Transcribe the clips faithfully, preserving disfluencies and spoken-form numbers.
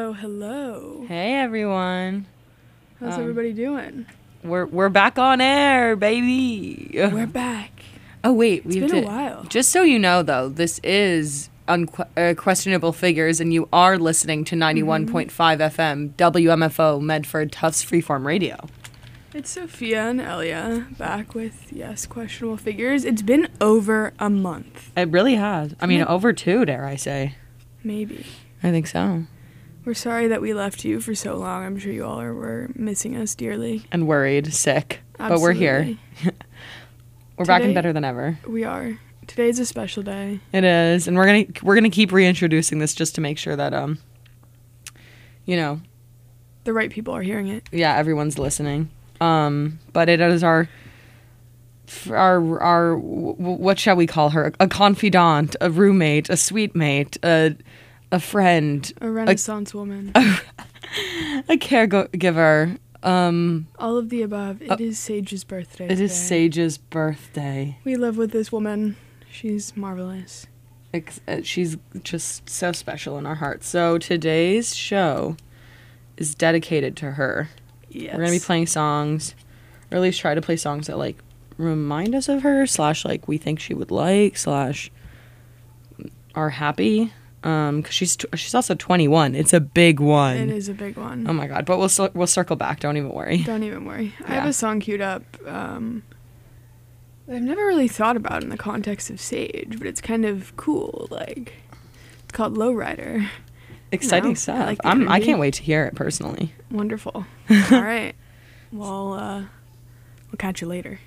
Hello, hello. Hey everyone. How's Um, everybody doing? We're we're back on air, baby. We're back. Oh wait, It's we've been a did- while. Just so you know, though, this is unque- uh, questionable figures, and you are listening to ninety-one point five F M W M F O Medford Tufts Freeform Radio. It's Sophia and Elia back with, yes, questionable figures. It's been over a month. It really has. I mean, Yeah. over two, dare I say? Maybe. I think so. We're sorry that we left you for so long. I'm sure you all are were missing us dearly. And worried, sick, but we're here. Absolutely. We're back and Today- better than ever. We are. Today's a special day. It is, and we're gonna we're gonna keep reintroducing this just to make sure that um, you know, The right people are hearing it. yeah, everyone's listening. Um, but it is our, our, our, w- what shall we call her? A confidant, a roommate, a sweet mate, a, a friend, A Renaissance woman. a caregiver. Um, All of the above. It uh, is Sage's birthday it is today. Sage's birthday. We live with this woman. She's marvelous. Ex- uh, She's just so special in our hearts. So today's show is dedicated to her. Yes. We're gonna be playing songs, or at least try to play songs that like remind us of her, slash like we think she would like, slash are happy. Um, cause she's tw- she's also twenty-one. It's a big one. It is a big one. Oh my god! But we'll cir- we'll circle back. Don't even worry. Don't even worry. I have Yeah. a song queued up um, that I've never really thought about in the context of Sage, but it's kind of cool. Like, it's called Lowrider. Exciting No, I stuff. like the I'm I energy. can't wait to hear it personally. Wonderful. All right. Well, uh, we'll catch you later.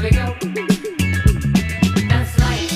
we go. That's life.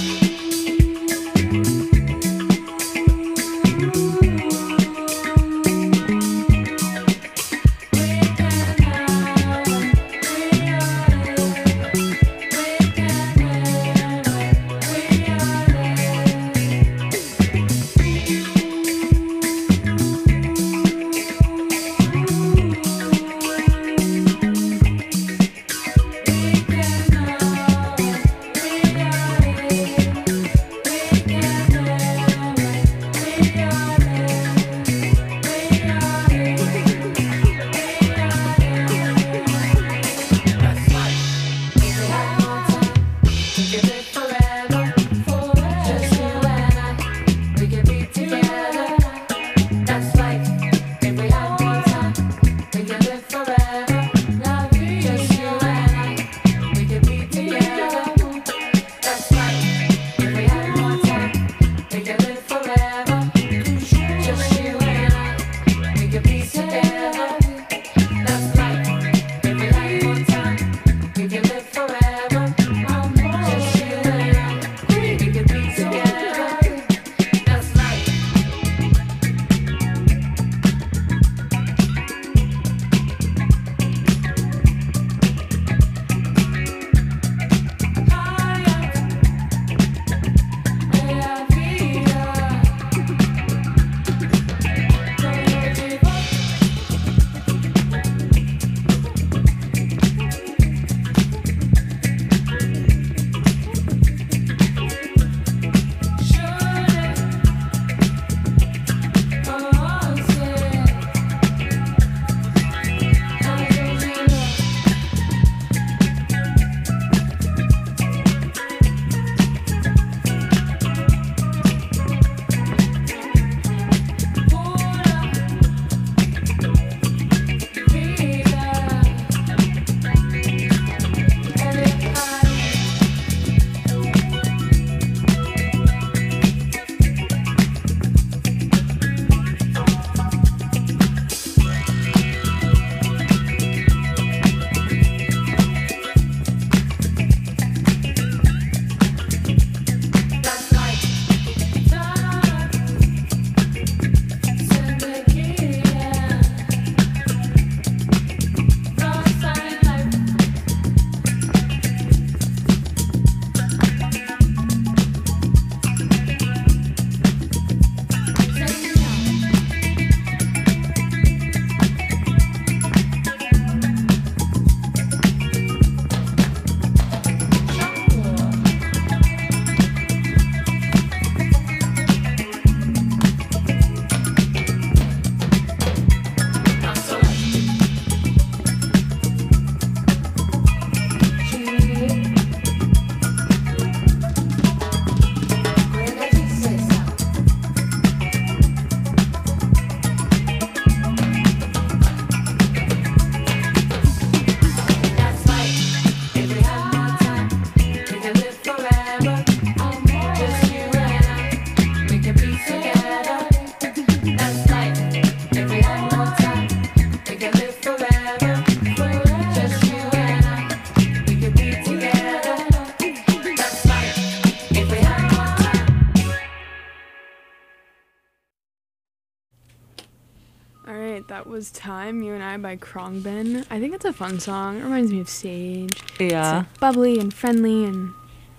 That was Time, You and I by Khruangbin. I think it's a fun song. It reminds me of Sage. Yeah. It's like bubbly and friendly and...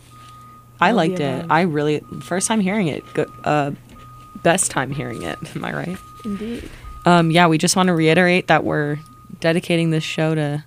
I liked it. I really... First time hearing it. Go, uh, best time hearing it. Am I right? Indeed. Um, yeah, we just want to reiterate that we're dedicating this show to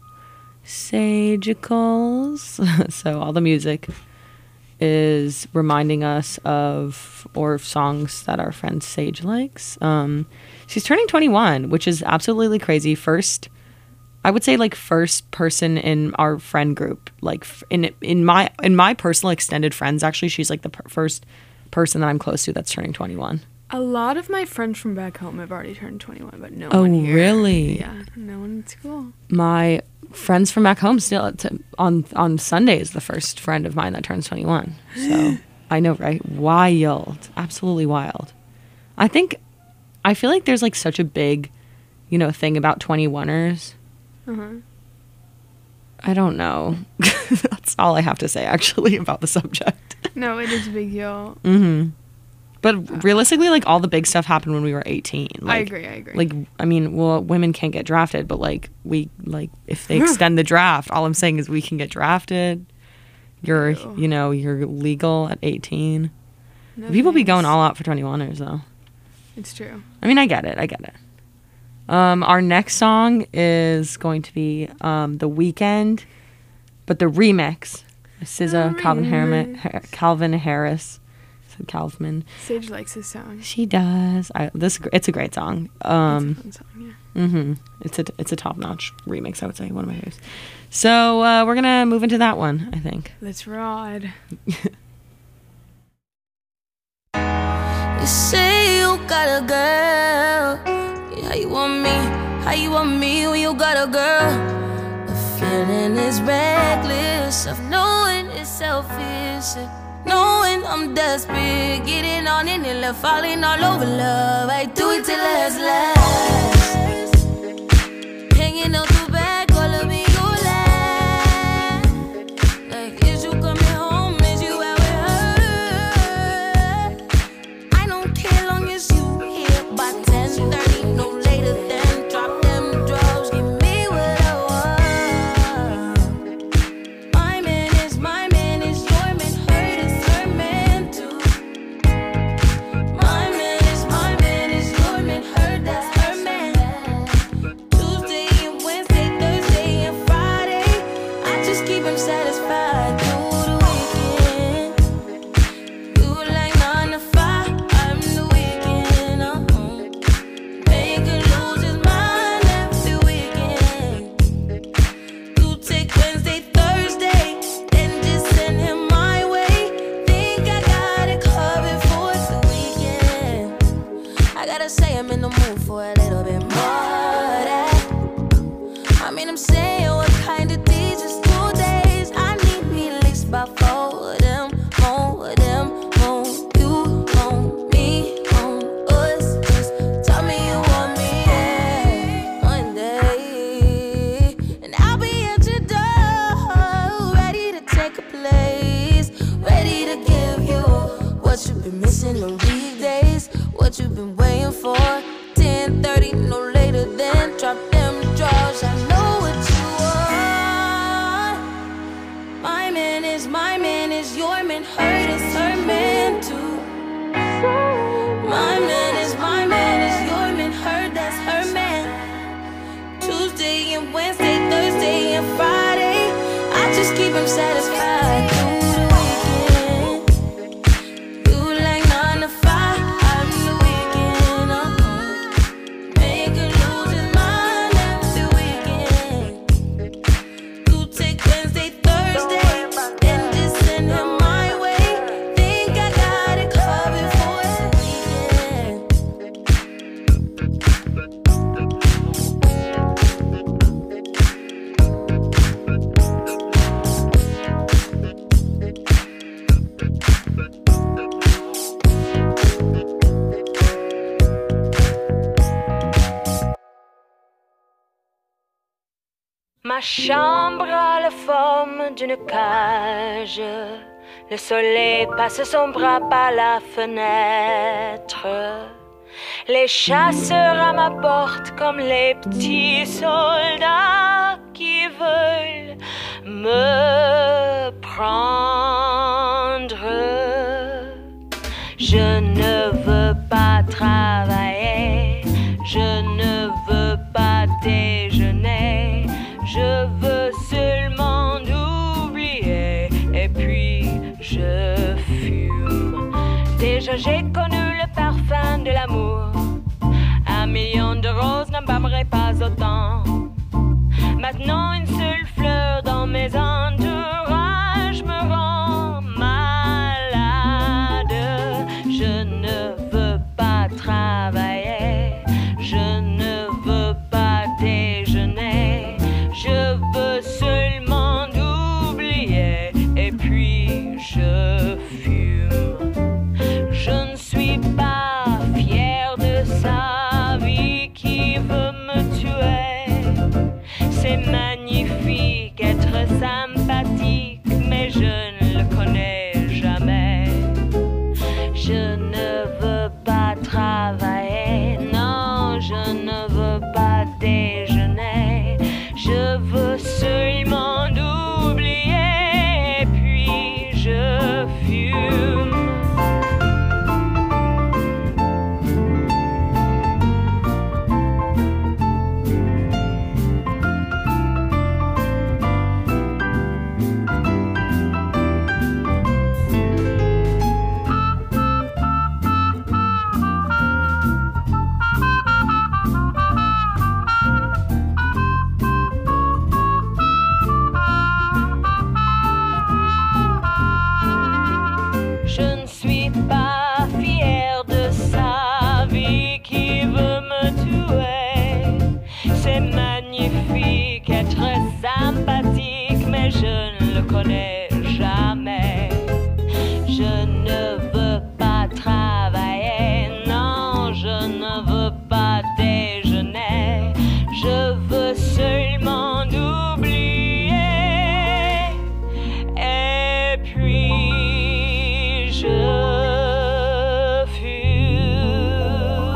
Sagicals. So all the music is reminding us of or songs that our friend Sage likes. Um, she's turning twenty-one, which is absolutely crazy. First, I would say like first person in our friend group, like in in my in my personal extended friends. Actually, she's like the per- first person that I'm close to that's turning twenty-one. A lot of my friends from back home have already turned twenty-one, but no oh, one here. Oh, really? Yeah, no one at school. My friends from back home still to, on on Sunday is the first friend of mine that turns twenty-one. So I know, right? Wild, absolutely wild. I think I feel like there's like such a big, you know, thing about twenty-one-ers. Uh-huh. I don't know. That's That's all I have to say, actually, about the subject. No, it is a big deal. Mm-hmm. But realistically, like, all the big stuff happened when we were eighteen. Like, I agree, I agree. Like, I mean, well, women can't get drafted, but, like, we, like, if they extend the draft, all I'm saying is we can get drafted. You're, Ew. you know, you're legal at eighteen. No People be going thanks. all out for twenty-one-ers, though. It's true. I mean, I get it. I get it. Um, our next song is going to be um, The Weeknd, but the remix. S Z A, The Calvin, Harriman, remix. Har- Calvin Harris. Said Calvin. Sage likes this song. She does. I, this It's a great song. Um, it's a fun song, yeah. mm-hmm. It's a it's a top notch remix. I would say one of my favorites. So uh, we're gonna move into that one. I think. Let's ride. You say you got a girl. Yeah, how you want me? How you want me when you got a girl? The feeling is reckless of knowing it's selfish, knowing I'm desperate, getting on in it, love, falling all over love. I do it till last, last. Hanging out the back, all of me, you laugh. Like, is you coming home? Is you out with her? I don't care long as you here by ten thirty, no later than drop them drugs, give me what I want. My man is my man, is your man, hurt is her man too. My man is my man, is your man, hurt that's her man. Tuesday and Wednesday, Thursday and Friday, I just keep him satisfied through the weekend. You like nine to five, I'm the weekend. Uh-huh. Make her lose his mind every weekend. You take Wednesday, Thursday, then just send him my way. Think I got it covered for the weekend. I gotta say I'm in the mood for a little bit more of that. I mean, I'm saying what kind of days is two days. I need me at least about four of them, more of them, more you, more me, more us. Just tell me you want me, yeah, one day, and I'll be at your door, ready to take a place, ready to give you what you've been missing on weekdays, what you've been waiting for. ten thirty, no later than drop them drawers. I know what you want. My man is my man, is your man, hurt is her man too. My man is my man, is your man, hurt that's her man. Tuesday and Wednesday, Thursday and Friday, I just keep him satisfied through the weekend. You like nine to five, I'm the weekend. Uh-huh. Make her lose his mind every weekend. You take Wednesday, Thursday, then just send him my way. Think I got it covered for the weekend. Ma chambre a la forme d'une cage. Le soleil passe son bras par la fenêtre. Les chasseurs à ma porte comme les petits soldats qui veulent me prendre. Je ne veux pas travailler, je ne veux pas déjeuner, je veux seulement oublier et puis je fume. Déjà j'ai connu le parfum de l'amour, un million de roses n'embaumerait pas autant. Maintenant une seule fleur dans mes entourages me rend malade. Je ne veux pas travailler, je ne veux pas déjeuner, je veux seulement oublier et puis je fume. Je ne suis pas fière de sa vie qui veut me tuer. C'est magnifique être sympathique, jamais. Je ne veux pas travailler, non, je ne veux pas déjeuner. Je veux seulement oublier. Et puis je fuis.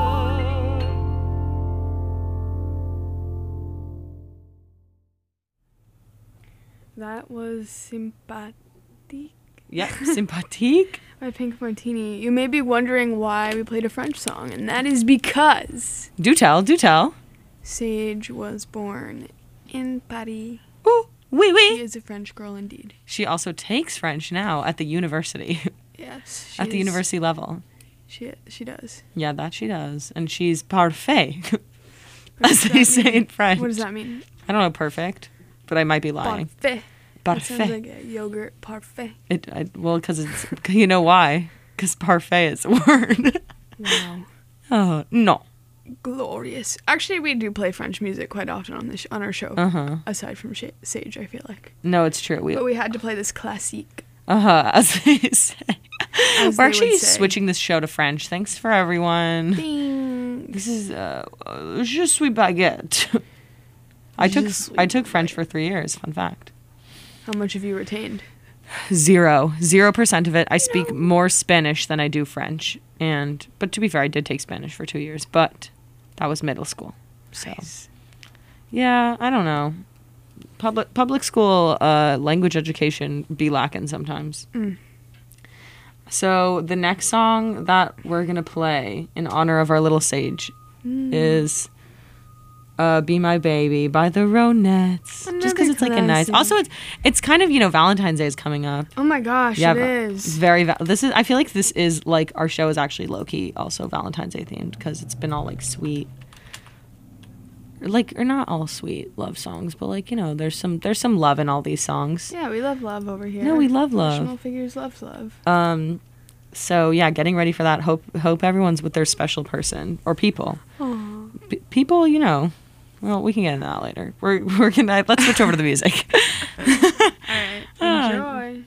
That was Sympathique Yep, sympathique. by Pink Martini. You may be wondering why we played a French song, and that is because Do tell, do tell. Sage was born in Paris. Ooh, oui, She oui. is a French girl indeed. She also takes French now at the university, Yes. at the she's- university level. She she does. Yeah, that she does. And she's parfait, What as does they that say mean? in French. What does that mean? I don't know, perfect, but I might be lying. Parfait. That sounds Parfait. like a yogurt parfait. It, I, well, because it's, you know why? Because parfait is a word. Wow. Oh, no. Glorious. Actually, we do play French music quite often on this on our show. Uh-huh. Aside from Sh- Sage, I feel like. No, it's true. We, But we had to play this classique. uh-huh, as they say. As We're they actually would say. switching this show to French. Thanks for everyone. Ding. This is, uh, uh, je suis baguette. I took, Je suis I took French for three years, fun fact. How much have you retained? Zero. Zero percent of it. I speak more Spanish than I do French. And, but to be fair, I did take Spanish for two years, but that was middle school. So, Nice. yeah, I don't know. Public public school uh, language education be lacking sometimes. Mm. So the next song that we're gonna play in honor of our little sage Mm. is uh, "Be My Baby" by the Ronettes. Just because Another it's like a nice. classic. Also, it's it's kind of, you know, Valentine's Day is coming up. Oh my gosh, Yeah, it va- It's is. very. Va- this is. I feel like this is like our show is actually low key also Valentine's Day themed because it's been all like sweet, or like or not all sweet love songs, but like, you know, there's some there's some love in all these songs. Yeah, we love love over here. No, we love love. Professional figures loves love. Um, so yeah, getting ready for that. Hope hope everyone's with their special person or people. Aw. P- people, you know. Well, we can get into that later. We're we're gonna let's switch over to the music. All right, Ah. enjoy.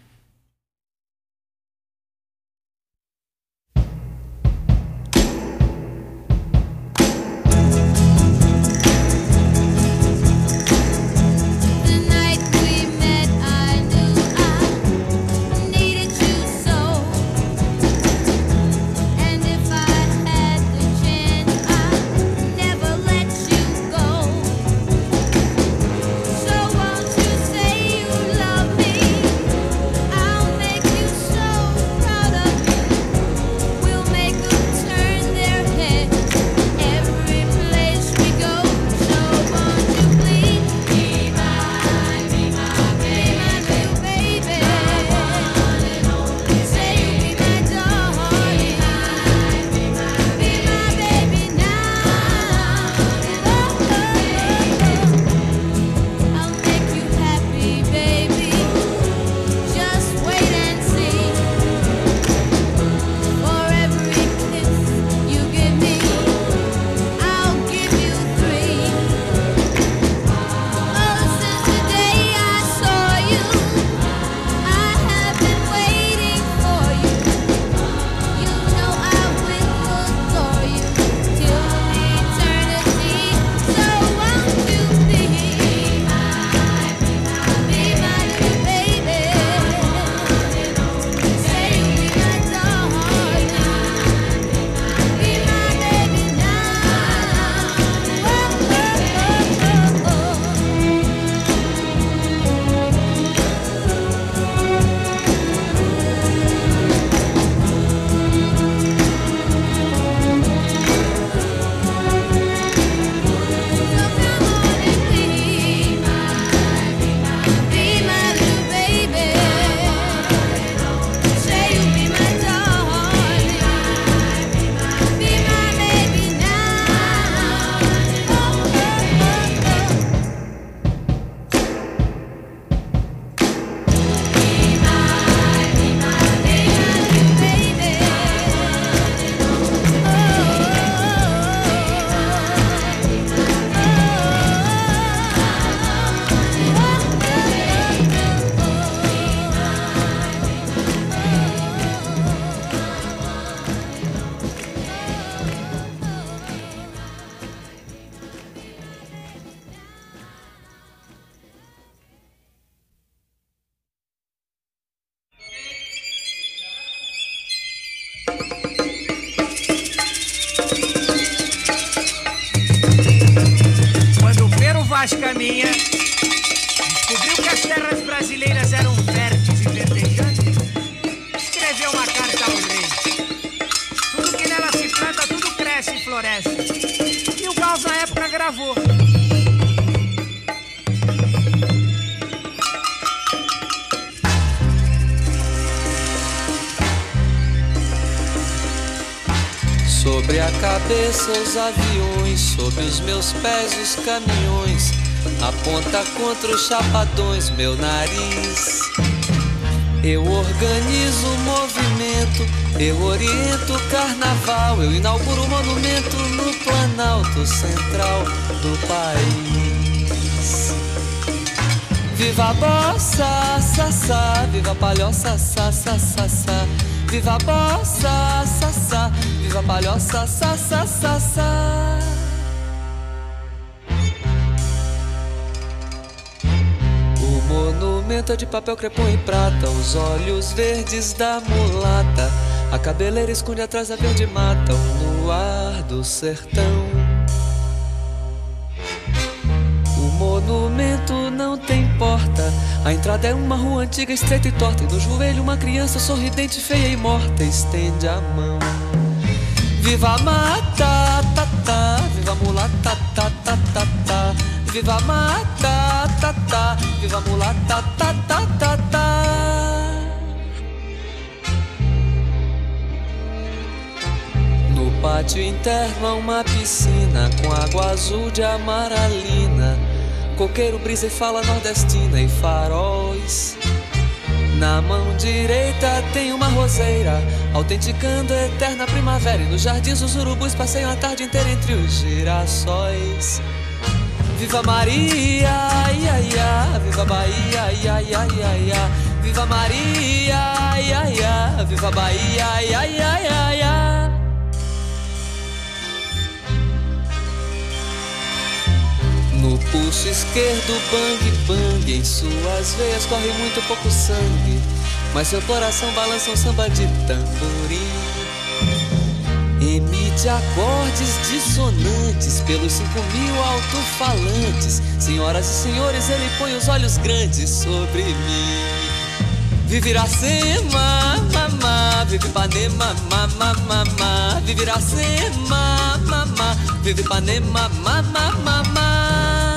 The night we met, I knew I needed you so. And if I had the chance, I'd never let you go. So won't you say you love me? matemática minha, descobriu que as terras brasileiras eram férteis e verdejantes, escreveu uma carta ao rei. Tudo que nela se planta, tudo cresce e floresce. E o Gauss na época gravou. Sobre a cabeça os aviões, sob os meus pés os caminhões, aponta contra os chapadões meu nariz. Eu organizo o movimento, eu oriento o carnaval, eu inauguro o monumento no Planalto Central do país. Viva a bossa, sassá, viva a palhoça, sassá, sassá. Viva a bossa, sassá, viva a palhoça, sassá, sassá. O monumento é de papel crepom e prata, os olhos verdes da mulata, a cabeleira esconde atrás da verde mata, o luar do sertão. O monumento não tem porta, a entrada é uma rua antiga, estreita e torta, e no joelho uma criança sorridente, feia e morta, estende a mão. Viva a mata, tá, tá, viva a mulata, tá, tá, tá, tá. Viva a mata, tá, tá, viva a mulata, tá, tá, tá, tá. No pátio interno há uma piscina com água azul de amaralina, coqueiro, brisa e fala nordestina e faróis. Na mão direita tem uma roseira, autenticando a eterna primavera, e nos jardins os urubus passeiam a tarde inteira entre os girassóis. Viva Maria, ia, ia, viva Bahia, ia, ia, ia, ia. Viva Maria, ia, ia, viva Bahia, ia, ia, ia, ia. No pulso esquerdo, bang, bang, em suas veias corre muito pouco sangue, mas seu coração balança um samba de tamborim. Emite acordes dissonantes pelos cinco mil alto-falantes. Senhoras e senhores, ele põe os olhos grandes sobre mim. Vive Iracema, mamá, vive Ipanema, mamá, mamá. Vive Iracema, mamá, vive Ipanema, mamá, mamá.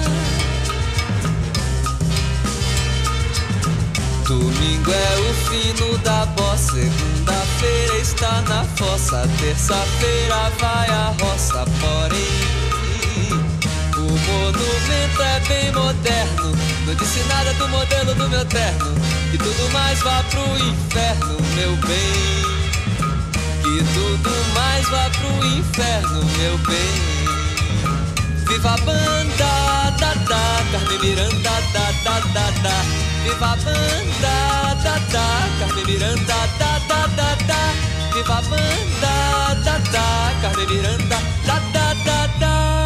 Domingo é o fino da bossa, segunda-feira está na fossa, terça-feira vai à roça, porém o monumento é bem moderno, não disse nada do modelo do meu terno, que tudo mais vá pro inferno, meu bem, que tudo mais vá pro inferno, meu bem. Viva a banda, da, da, Carmen Miranda, da, da, da, da. Viva a banda, da, da, Carmen Miranda, da, da, da, da. Viva a banda, da, da, Carmen Miranda, da, da, da, da.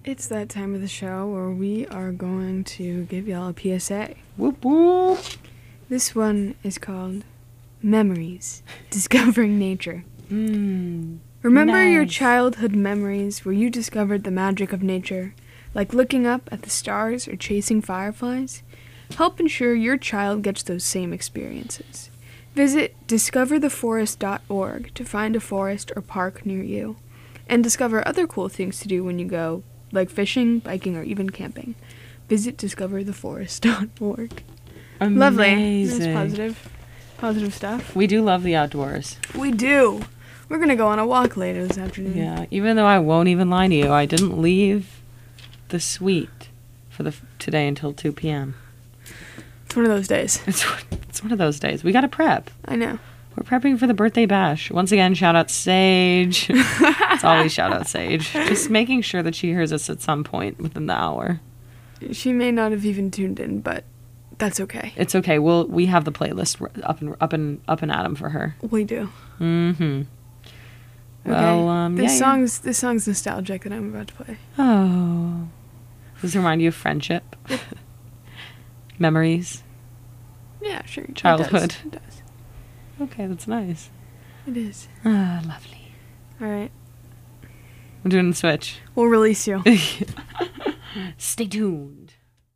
It's that time of the show where we are going to give y'all a P S A. Whoop whoop. This one is called Memories, Discovering Nature. Mm. Remember your Nice. childhood memories where you discovered the magic of nature, like looking up at the stars or chasing fireflies? Help ensure your child gets those same experiences. Visit discover the forest dot org to find a forest or park near you, and discover other cool things to do when you go, like fishing, biking, or even camping. Visit discover the forest dot org. Lovely. That's Amazing. positive. Positive stuff. We do love the outdoors. We do. We're going to go on a walk later this afternoon. Yeah, even though I won't even lie to you, I didn't leave the suite for the f- today until two p.m. It's one of those days. It's it's one of those days. We got to prep. I know. We're prepping for the birthday bash. Once again, shout out Sage. It's always shout out Sage. Just making sure that she hears us at some point within the hour. She may not have even tuned in, but that's okay. It's okay. We'll we have the playlist r- up and up and up and at 'em for her. We do. Mm-hmm. Okay. Well, um, this yeah, yeah. song's this song's nostalgic that I'm about to play. Oh, does it remind you of friendship, memories? Yeah, sure. it does. Childhood. It does. Okay, that's nice. It is. Ah, lovely. All right. I'm doing the switch. We'll release you. Stay tuned.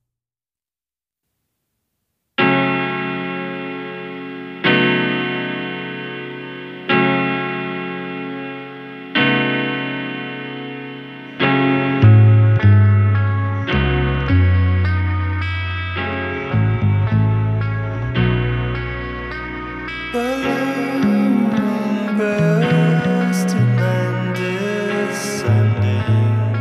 Balloon bursting and descending.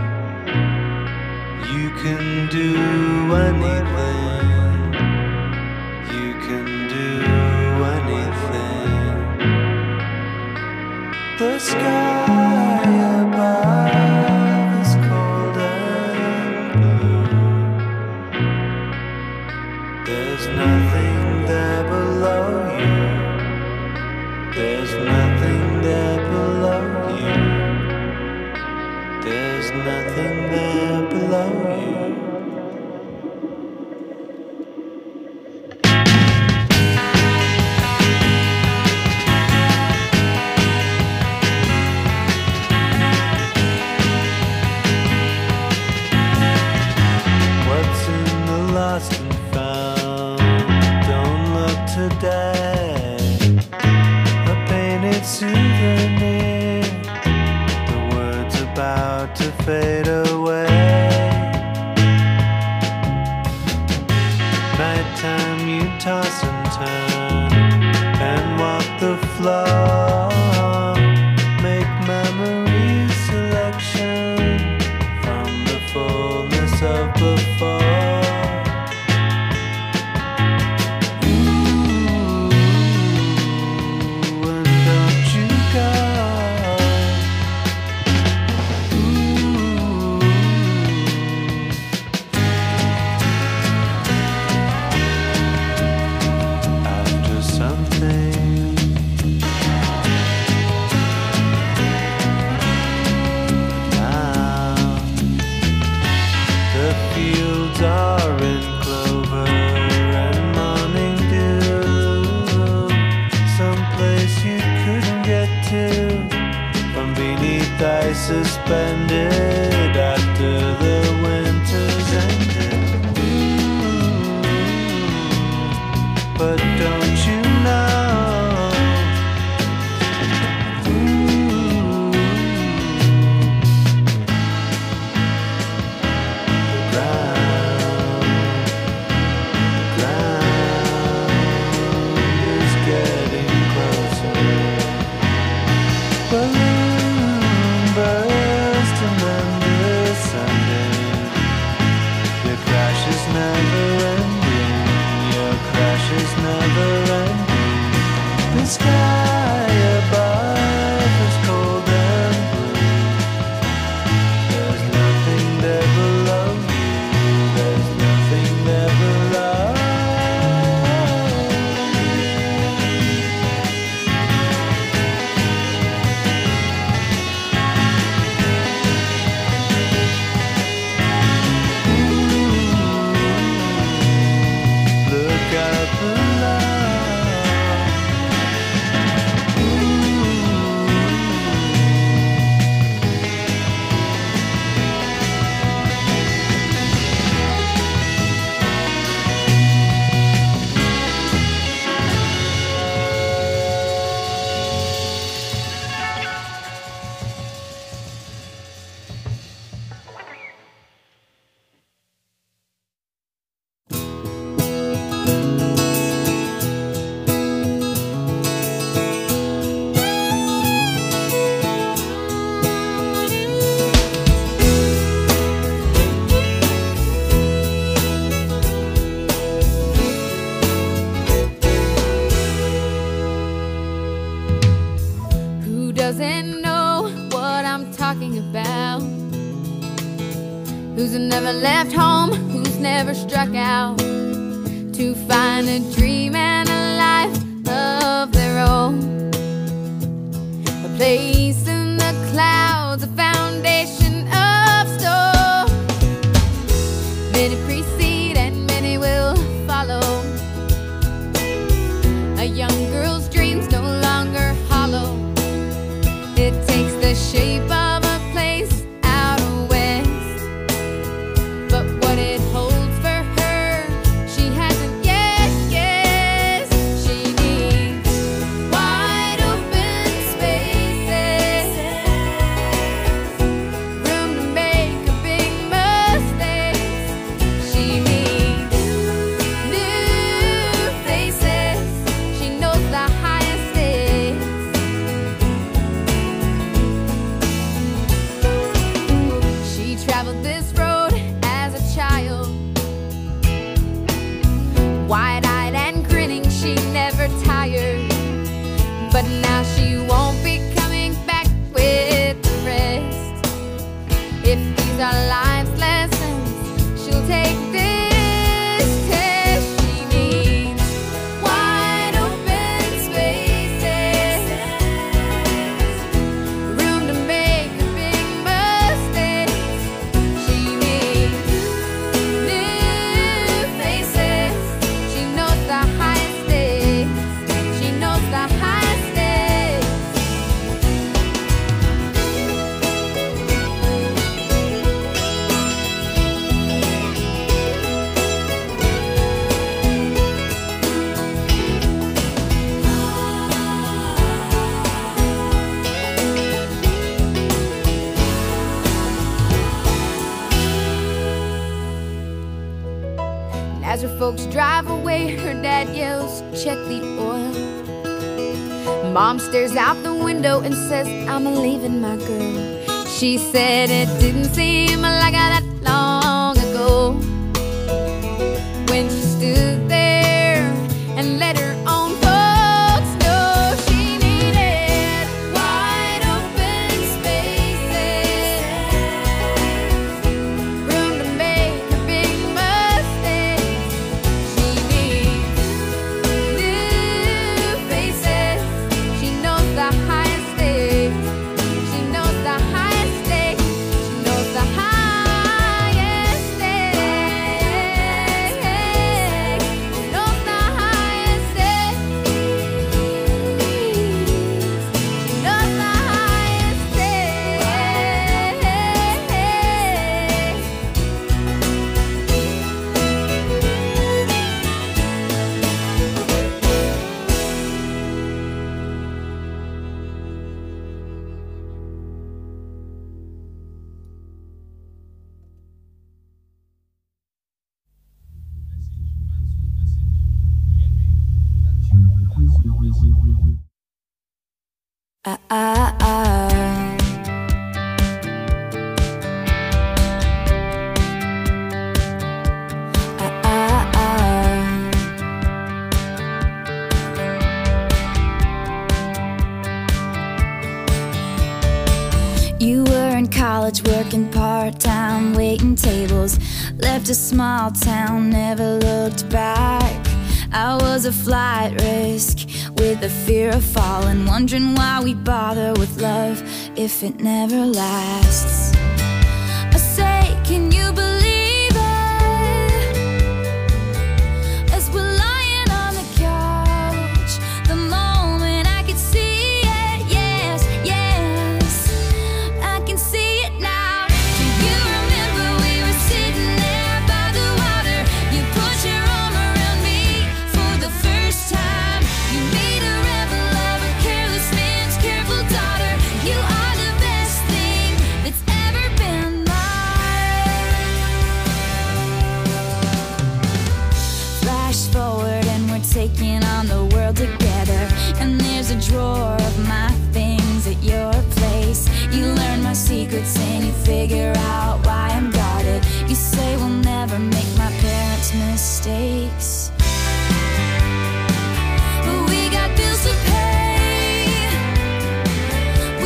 You can do anything. You can do anything. The sky above is cold and blue. There's nothing there below you. There's nothing there below you. There's nothing there below you. What's in the lost and found? Don't look today. A painted souvenir. The words about to fade away. Nighttime you toss and turn and walk the floor. Make memory selection from the fullness of before. Ooh, and don't you go. Ooh. After something. Now the fields are in clover and morning dew. Someplace you couldn't get to from beneath ice suspended after the winter's ended. Ooh, but don't you know? Ooh, the ground, the ground is getting closer. Balloon bursting and descending. Your crash is never ending. Your crash is never ending. The sky above is cold and blue. There's nothing there below you. There's nothing there below you. doesn't know what I'm talking about. Who's never left home, who's never struck out to find a dream and a life of their own. A place in the clouds, a foundation of stone. Many precede and many will follow. A young girl's dreams no longer hollow. It takes the shape of a place out west, but what it holds for her, she hasn't yet guessed. She needs wide open spaces, room to make a big mistakes. She needs new faces. She knows the highest stakes. She traveled this road as a child, wide-eyed and grinning, she never tired. But now she won't be coming back with the rest. If these are life's lessons, she'll take this test. She needs wide open spaces, room to make a big mistake. She needs new faces. She knows the highest stakes. She knows the highest stakes. And as her folks drive away, her dad yells, "Check the oil." Mom stares out the window and says, "I'm leaving my girl." She said it didn't seem like that long ago when she stood there and let her own folks know she needed wide open spaces, room to make a big mistake. She needs new faces. She knows the highest stakes. She knows the highest stakes. She knows the highest stakes. She knows the highest stakes. She knows the highest stakes. Ah, ah, ah. Ah, ah, ah. You were in college working part-time, waiting tables, left a small town, never looked back. I was a flight risk with the fear of falling, wondering why we bother with love if it never lasts. I say, can you believe it? As we're lying on the couch, the moment I could see it, yes, yes, I can see it now. Do you remember we were sitting there by the water? You put your arm around me for the first time. You made a rebel of a careless man's careful daughter. You are the best thing that's ever been mine. Flash forward and we're taking on the world together. And there's a drawer of my things at your place. You learn my secrets and you figure out why I'm guarded. You say we'll never make my parents' mistakes. But we got bills to pay.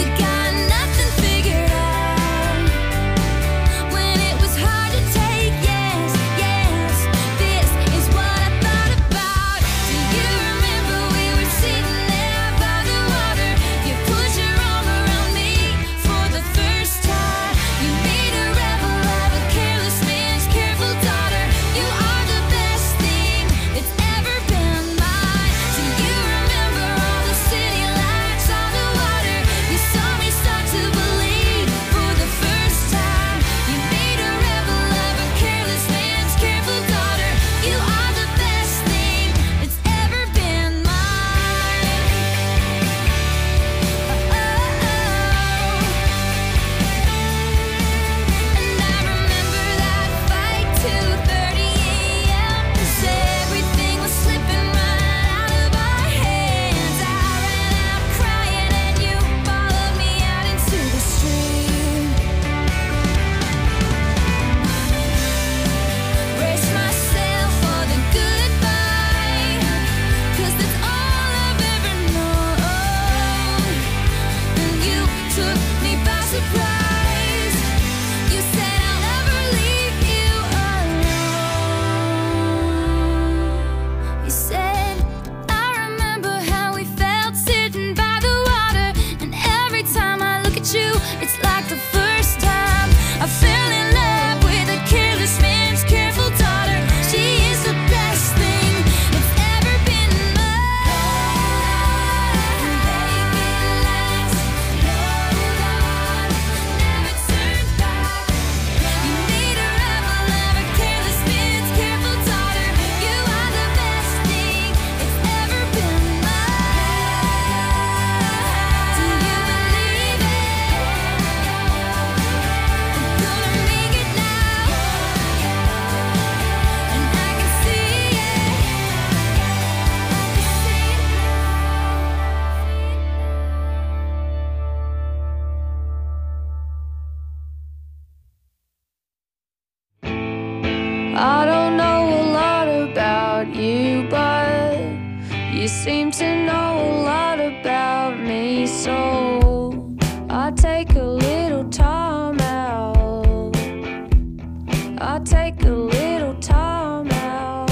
You seem to know a lot about me, so I take a little time out. I take a little time out.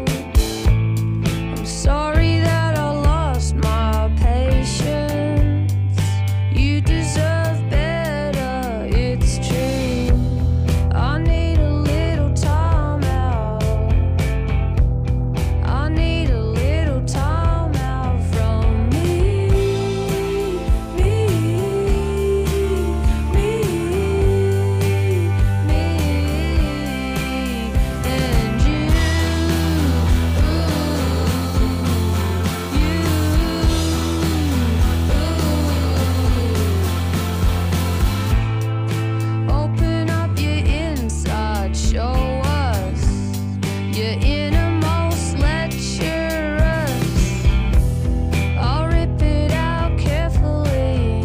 I'm sorry that I lost my patience. You deserve better, it's true. I need a little time out. I need a little time out from me, me, me, me, and you, you. Open up your inside, show us your innermost, lecture us. I'll rip it out carefully.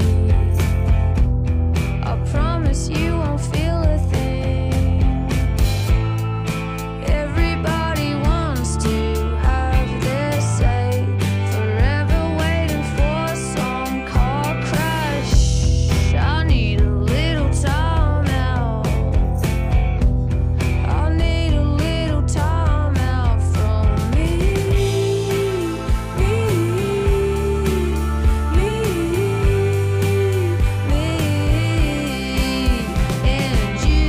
I promise you won't feel a thing. Everybody wants to have their say, forever waiting for some car crash. I need a little time out. I need a little time out from me, me, me, me, and you,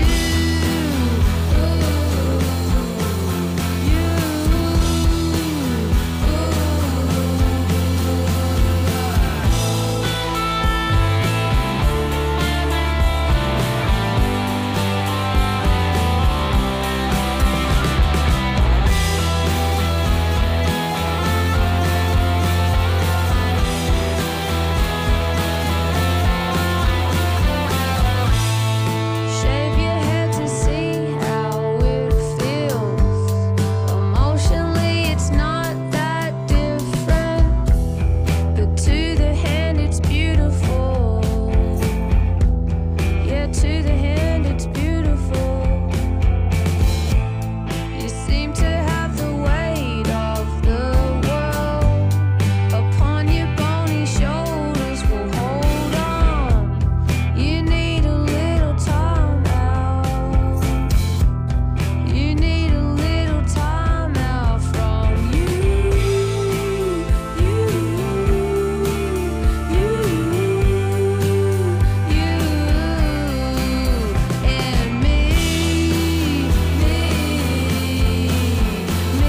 shave your head to see how it feels. Emotionally, it's not that different, but to the hand, it's beautiful. Yeah, to the hand, it's beautiful. You seem to have the weight of the world upon your bony shoulders. Well, hold on. You need a little time out. You need a little time out from you, you, you, you, and me, me, me, me,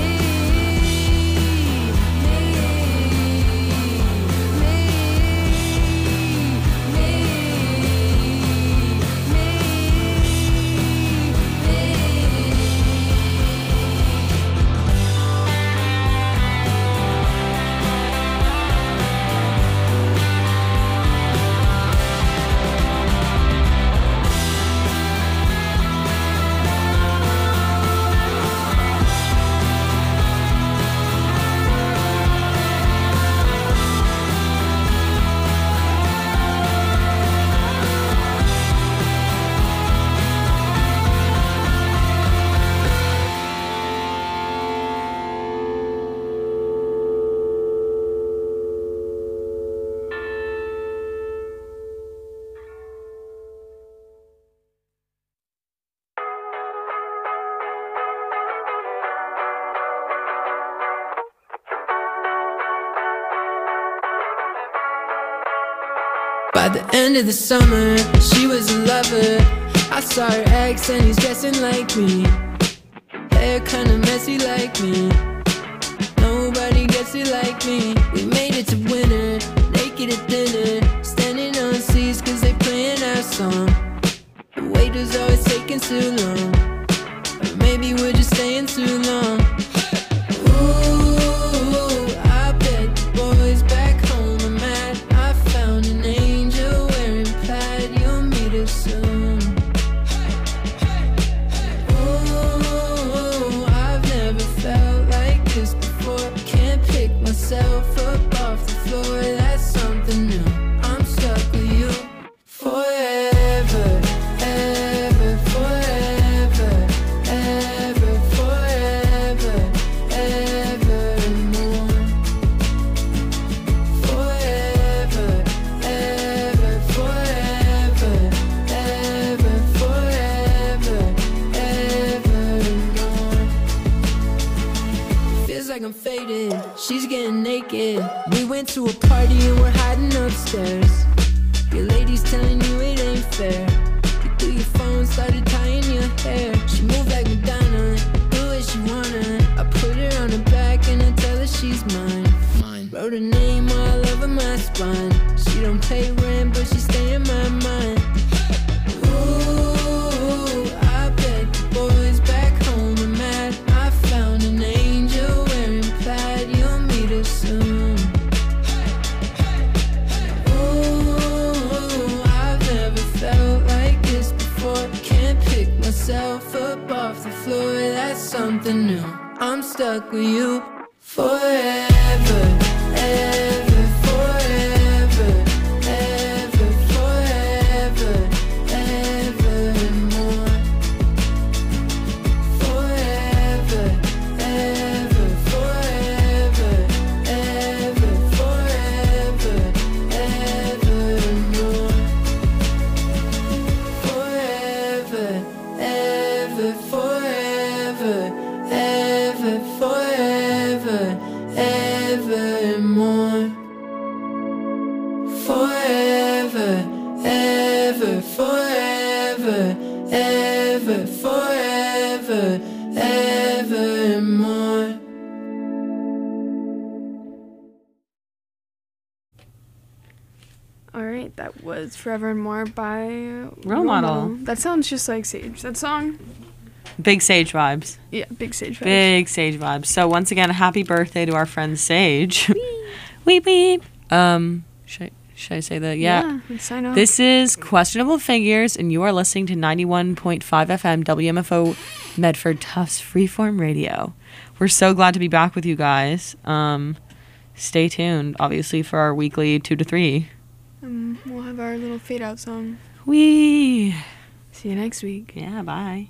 By the end of the summer, she was a lover. I saw her ex and he's dressing like me. Hair kinda messy like me. Nobody gets it like me. We made it to winter, naked at dinner, standing on seats cause they playing our song. The waiter's always taking too long, or maybe we're just staying too long. Ooh, I bet the boys back home are mad. I found an angel wearing plaid. You'll meet her soon. Ooh, I've never felt like this before. Can't pick myself up off the floor. That's something new. I'm stuck with you forever, ever, forever, ever, forever, evermore. she's getting naked. We went to a party and we're hiding upstairs. Your lady's telling you it ain't fair. You threw your phone, started tying your hair. She moved like Madonna, do what she wanna. I put her on her back and I tell her she's mine. Mine. Wrote her name all over my spine. She don't pay rent, but she stay in my mind. Ooh, I bet the boys back home are mad. I found an angel wearing plaid. You'll meet her soon. Ooh, I've never felt like this before. Can't pick myself up off the floor. That's something new. I'm stuck with you forever, ever, forever, ever, forever, evermore. Forever, ever, forever, ever, forever, evermore. Forever, ever, forever, ever, forever, evermore. Forever, ever, forever, ever, forever, evermore. All right, that was Forever and More by uh, Role Model. That sounds just like Sage. That song, Big Sage vibes. yeah, big Sage vibes. Big Sage vibes. So once again, happy birthday to our friend Sage. Weep weep. Um, should I, should I say that? Yeah. Yeah, let's sign off. This is Questionable Figures, and you are listening to ninety-one point five F M W M F O Medford Tufts Freeform Radio. We're so glad to be back with you guys. Um, stay tuned, obviously, for our weekly two to three. Um, we'll have our little fade out song. Wee. See you next week. Yeah, bye.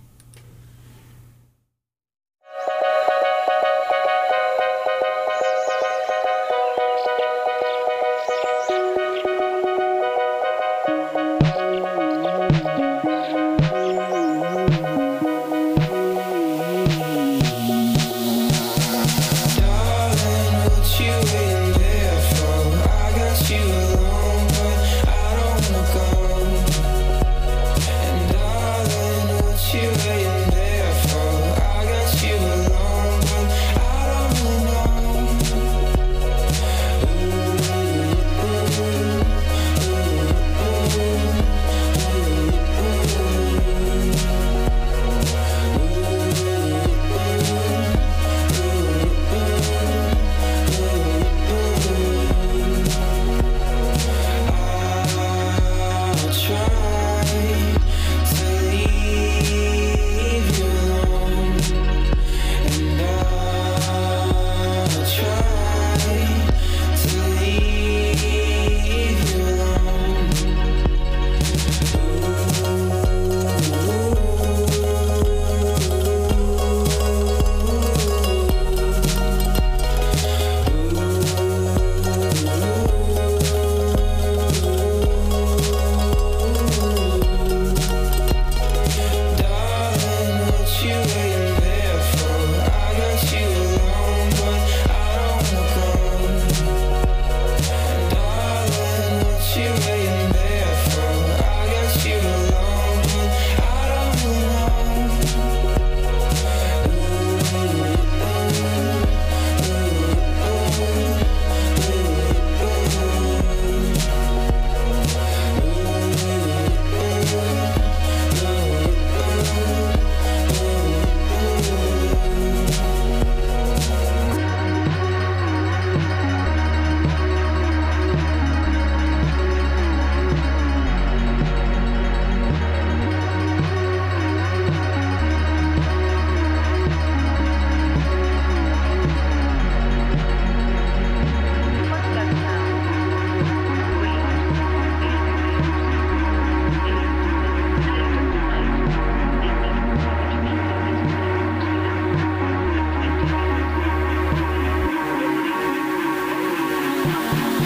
Thank you.